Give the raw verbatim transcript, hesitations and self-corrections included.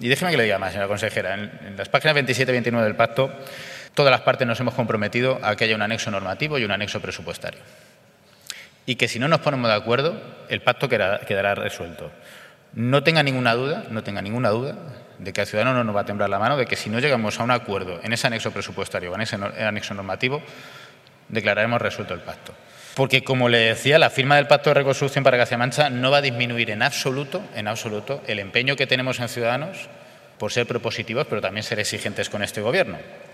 Y déjeme que le diga más, señora consejera. En, en las páginas veintisiete y veintinueve del pacto, todas las partes nos hemos comprometido a que haya un anexo normativo y un anexo presupuestario. Y que si no nos ponemos de acuerdo, el pacto quedará, quedará resuelto. No tenga ninguna duda, no tenga ninguna duda de que al ciudadano no nos va a temblar la mano, de que si no llegamos a un acuerdo en ese anexo presupuestario o en ese anexo normativo, declararemos resuelto el pacto. Porque, como le decía, la firma del Pacto de Reconstrucción para Castilla-La Mancha no va a disminuir en absoluto, en absoluto, el empeño que tenemos en Ciudadanos por ser propositivos, pero también ser exigentes con este Gobierno.